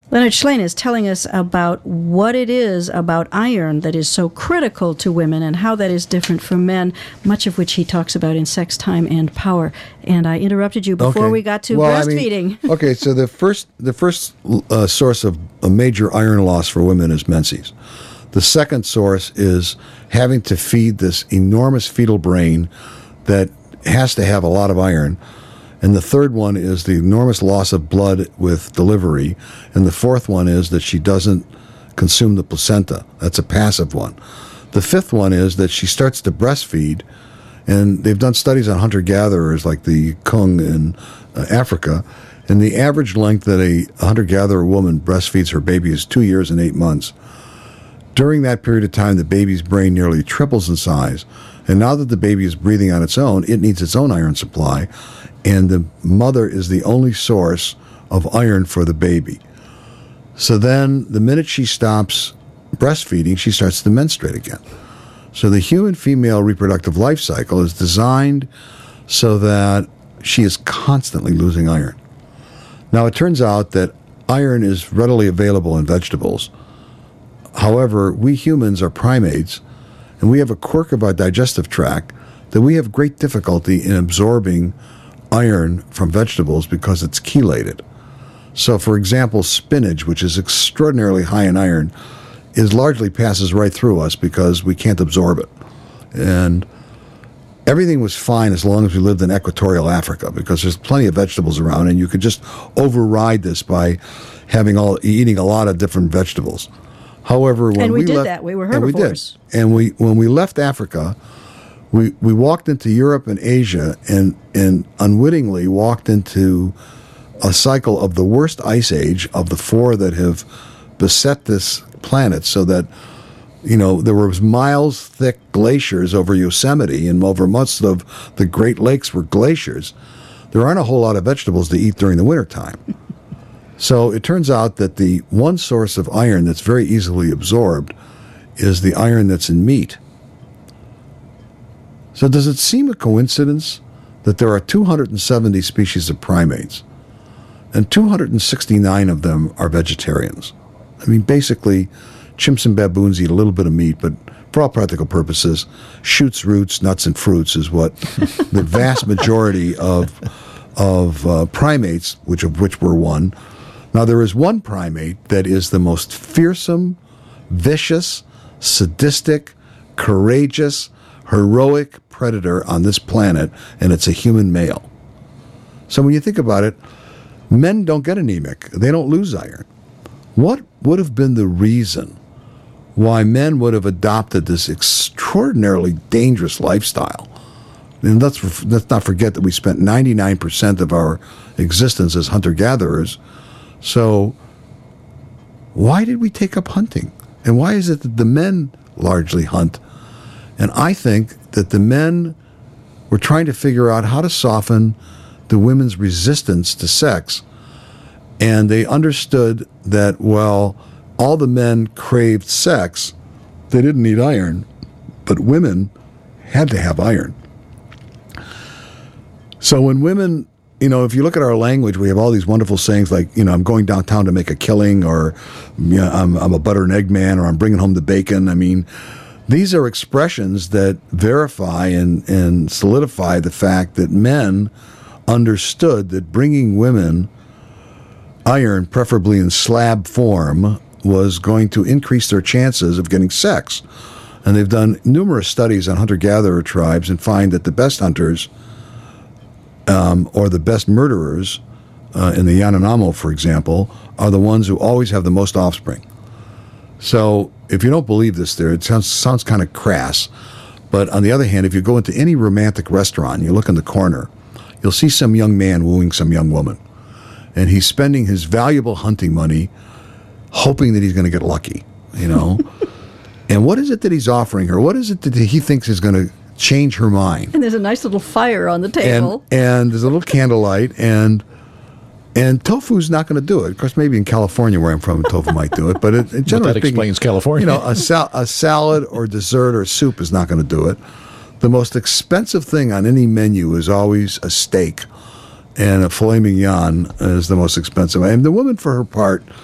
Leonard Shlain is telling us about what it is about iron that is so critical to women and how that is different from men, much of which he talks about in Sex, Time, and Power. And I interrupted you before we got to breastfeeding. Okay, so the first source of a major iron loss for women is menses. The second source is having to feed this enormous fetal brain that has to have a lot of iron. And the third one is the enormous loss of blood with delivery. And the fourth one is that she doesn't consume the placenta. That's a passive one. The fifth one is that she starts to breastfeed. And they've done studies on hunter-gatherers like the Kung in Africa. And the average length that a hunter-gatherer woman breastfeeds her baby is 2 years and 8 months. During that period of time, the baby's brain nearly triples in size. And now that the baby is breathing on its own, it needs its own iron supply. And the mother is the only source of iron for the baby. So then, the minute she stops breastfeeding, she starts to menstruate again. So the human female reproductive life cycle is designed so that she is constantly losing iron. Now, it turns out that iron is readily available in vegetables. However, we humans are primates, and we have a quirk of our digestive tract that we have great difficulty in absorbing iron from vegetables because it's chelated. So, for example, spinach, which is extraordinarily high in iron, largely passes right through us because we can't absorb it. And everything was fine as long as we lived in equatorial Africa because there's plenty of vegetables around, and you could just override this by eating a lot of different vegetables. However, when we did that, we were herbivores. And when we left Africa, we walked into Europe and Asia and unwittingly walked into a cycle of the worst ice age of the four that have beset this planet, so that, there was miles thick glaciers over Yosemite, and over most of the Great Lakes were glaciers. There aren't a whole lot of vegetables to eat during the wintertime. So it turns out that the one source of iron that's very easily absorbed is the iron that's in meat. So does it seem a coincidence that there are 270 species of primates and 269 of them are vegetarians? I mean, basically, chimps and baboons eat a little bit of meat, but for all practical purposes, shoots, roots, nuts, and fruits is what the vast majority of primates, which we're one. Now, there is one primate that is the most fearsome, vicious, sadistic, courageous, heroic predator on this planet, and it's a human male. So when you think about it, men don't get anemic. They don't lose iron. What would have been the reason why men would have adopted this extraordinarily dangerous lifestyle? And let's not forget that we spent 99% of our existence as hunter-gatherers. So why did we take up hunting? And why is it that the men largely hunt? And I think that the men were trying to figure out how to soften the women's resistance to sex. And they understood that, well, all the men craved sex. They didn't need iron, but women had to have iron. So when women, if you look at our language, we have all these wonderful sayings like, I'm going downtown to make a killing, or I'm a butter and egg man, or I'm bringing home the bacon. I mean, these are expressions that verify and solidify the fact that men understood that bringing women iron, preferably in slab form, was going to increase their chances of getting sex. And they've done numerous studies on hunter-gatherer tribes and find that the best hunters or the best murderers in the Yanomamo, for example, are the ones who always have the most offspring. So if you don't believe this there, it sounds kind of crass. But on the other hand, if you go into any romantic restaurant, you look in the corner, you'll see some young man wooing some young woman. And he's spending his valuable hunting money hoping that he's going to get lucky, And what is it that he's offering her? What is it that he thinks is going to change her mind? And there's a nice little fire on the table. And there's a little candlelight, and tofu's not going to do it. Of course, maybe in California where I'm from, tofu might do it. But generally that explains California. A salad or dessert or soup is not going to do it. The most expensive thing on any menu is always a steak, and a filet mignon is the most expensive. And the woman, for her part,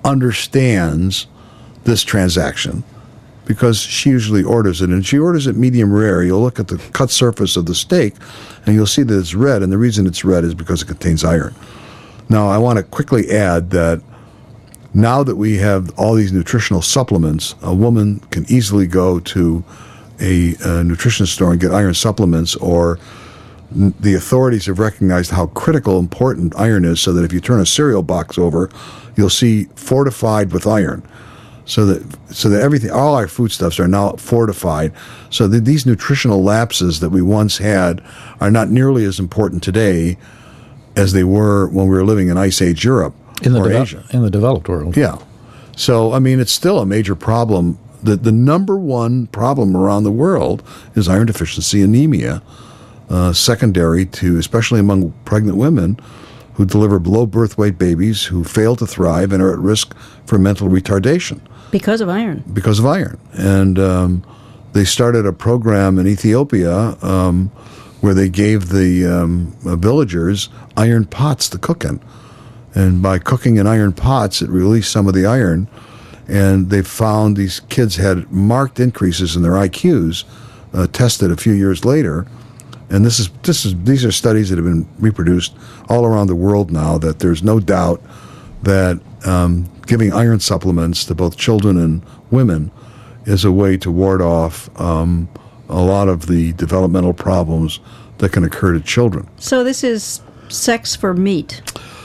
understands this transaction because she usually orders it, and she orders it medium rare. You'll look at the cut surface of the steak, and you'll see that it's red, and the reason it's red is because it contains iron. Now, I want to quickly add that now that we have all these nutritional supplements, a woman can easily go to a nutrition store and get iron supplements, or the authorities have recognized how critical, important iron is, so that if you turn a cereal box over, you'll see fortified with iron. So that everything, all our foodstuffs are now fortified, so that these nutritional lapses that we once had are not nearly as important today as they were when we were living in Ice Age Europe or Asia. In the developed world. Yeah. So, I mean, it's still a major problem. The number one problem around the world is iron deficiency anemia, secondary to, especially among pregnant women who deliver below birth weight babies who fail to thrive and are at risk for mental retardation. Because of iron. Because of iron. And they started a program in Ethiopia where they gave the villagers iron pots to cook in. And by cooking in iron pots, it released some of the iron. And they found these kids had marked increases in their IQs, tested a few years later. And these are studies that have been reproduced all around the world now, that there's no doubt that giving iron supplements to both children and women is a way to ward off a lot of the developmental problems that can occur to children. So this is sex for meat.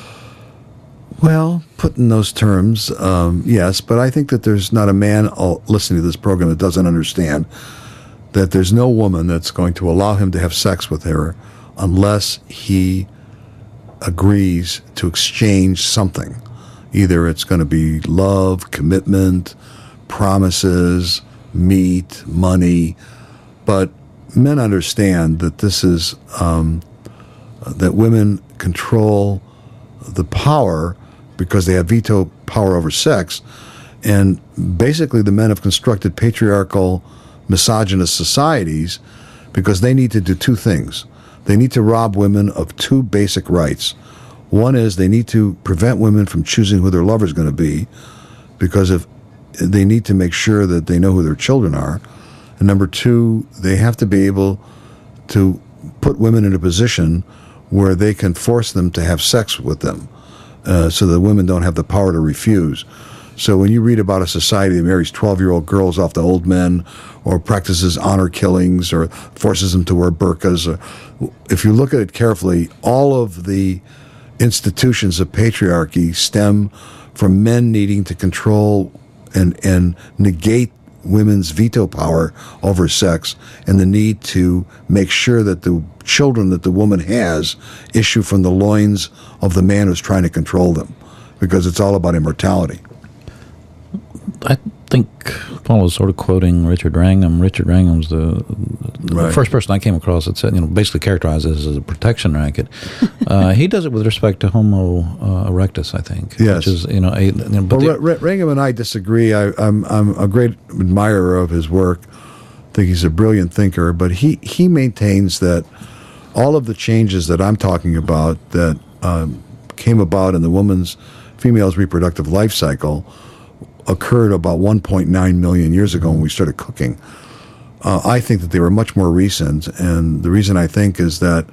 Well, put in those terms, yes, but I think that there's not a man listening to this program that doesn't understand that there's no woman that's going to allow him to have sex with her unless he agrees to exchange something. Either it's going to be love, commitment, promises, meat, money, but men understand that this is that women control the power because they have veto power over sex, and basically the men have constructed patriarchal, misogynist societies because they need to do two things. They need to rob women of two basic rights. One is they need to prevent women from choosing who their lover is going to be, because if they need to make sure that they know who their children are. And number two, they have to be able to put women in a position where they can force them to have sex with them, so that women don't have the power to refuse. So when you read about a society that marries 12-year-old girls off to old men, or practices honor killings, or forces them to wear burqas, if you look at it carefully, all of the institutions of patriarchy stem from men needing to control and negate women's veto power over sex, and the need to make sure that the children that the woman has issue from the loins of the man who's trying to control them, because it's all about immortality. I think Paul was sort of quoting Richard Wrangham. Richard Wrangham's the first person I came across that said, basically characterized this as a protection racket. He does it with respect to Homo erectus, I think. Yes. Which is, Wrangham and I disagree. I'm a great admirer of his work. I think he's a brilliant thinker, but he maintains that all of the changes that I'm talking about that came about in the female's reproductive life cycle occurred about 1.9 million years ago when we started cooking. I think that they were much more recent, and the reason I think is that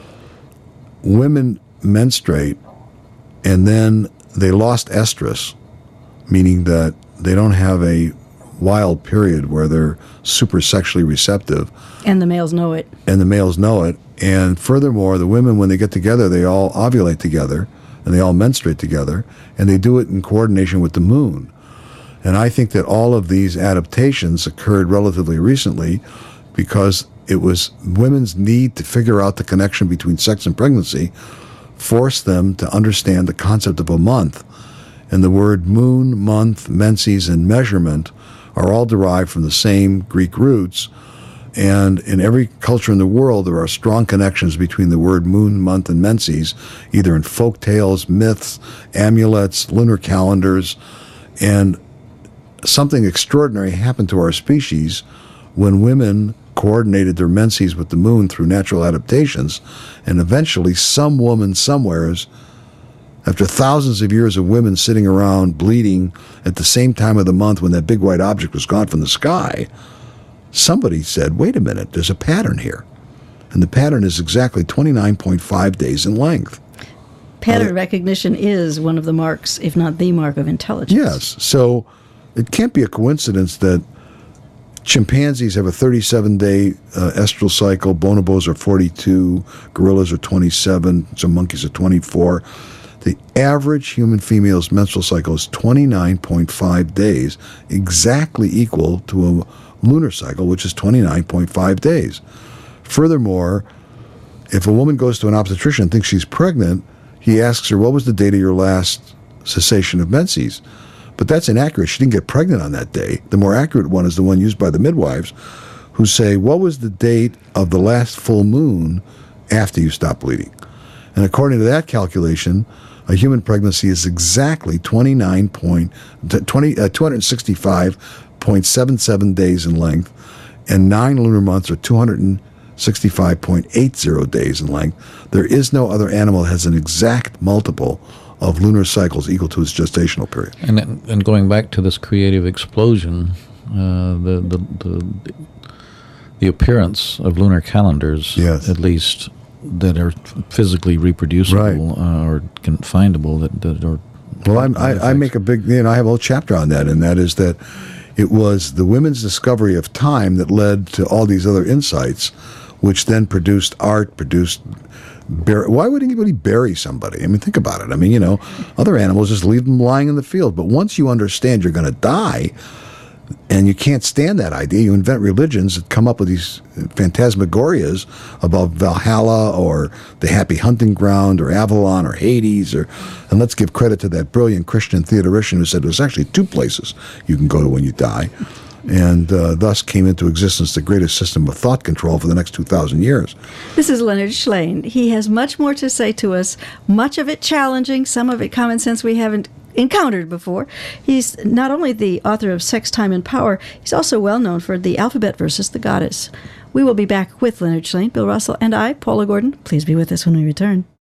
women menstruate and then they lost estrus, meaning that they don't have a wild period where they're super sexually receptive. And the males know it. And furthermore, the women, when they get together, they all ovulate together and they all menstruate together, and they do it in coordination with the moon. And I think that all of these adaptations occurred relatively recently because it was women's need to figure out the connection between sex and pregnancy forced them to understand the concept of a month. And the word moon, month, menses, and measurement are all derived from the same Greek roots. And in every culture in the world, there are strong connections between the word moon, month, and menses, either in folk tales, myths, amulets, lunar calendars, and something extraordinary happened to our species when women coordinated their menses with the moon through natural adaptations, and eventually some woman somewheres After thousands of years of women sitting around bleeding at the same time of the month when that big white object was gone from the sky, somebody said, wait a minute, there's a pattern here. And the pattern is exactly 29.5 days in length. Pattern recognition is one of the marks, if not the mark, of intelligence. Yes. So it can't be a coincidence that chimpanzees have a 37-day estrous cycle, bonobos are 42, gorillas are 27, some monkeys are 24. The average human female's menstrual cycle is 29.5 days, exactly equal to a lunar cycle, which is 29.5 days. Furthermore, if a woman goes to an obstetrician and thinks she's pregnant, he asks her, what was the date of your last cessation of menses? But that's inaccurate. She didn't get pregnant on that day. The more accurate one is the one used by the midwives, who say, what was the date of the last full moon after you stopped bleeding? And according to that calculation, a human pregnancy is exactly 265.77 days in length, and 9 lunar months are 265.80 days in length. There is no other animal that has an exact multiple of lunar cycles equal to its gestational period. And going back to this creative explosion, the appearance of lunar calendars, yes, at least, that are physically reproducible, right, or findable, that are... Well, I make a big, I have a whole chapter on that, and that is that it was the women's discovery of time that led to all these other insights, which then produced art, why would anybody bury somebody? I mean, think about it. I mean, other animals just leave them lying in the field. But once you understand you're going to die, and you can't stand that idea, you invent religions that come up with these phantasmagorias about Valhalla or the happy hunting ground or Avalon or Hades. And let's give credit to that brilliant Christian theoretician who said there's actually 2 places you can go to when you die. And thus came into existence the greatest system of thought control for the next 2,000 years. This is Leonard Shlain. He has much more to say to us, much of it challenging, some of it common sense we haven't encountered before. He's not only the author of Sex, Time, and Power, he's also well known for The Alphabet versus the Goddess. We will be back with Leonard Shlain, Bill Russell, and I, Paula Gordon. Please be with us when we return.